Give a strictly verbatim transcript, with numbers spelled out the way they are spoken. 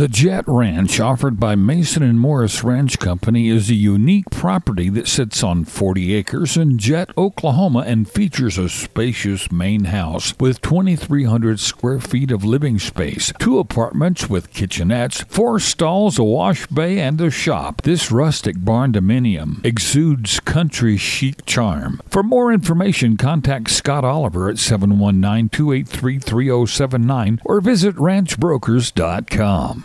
The Jet Ranch, offered by Mason and Morris Ranch Company, is a unique property that sits on forty acres in Jet, Oklahoma, and features a spacious main house with twenty-three hundred square feet of living space, two apartments with kitchenettes, four stalls, a wash bay, and a shop. This rustic barn dominium exudes country chic charm. For more information, contact Scott Oliver at seven one nine, two eight three, three oh seven nine or visit ranch brokers dot com.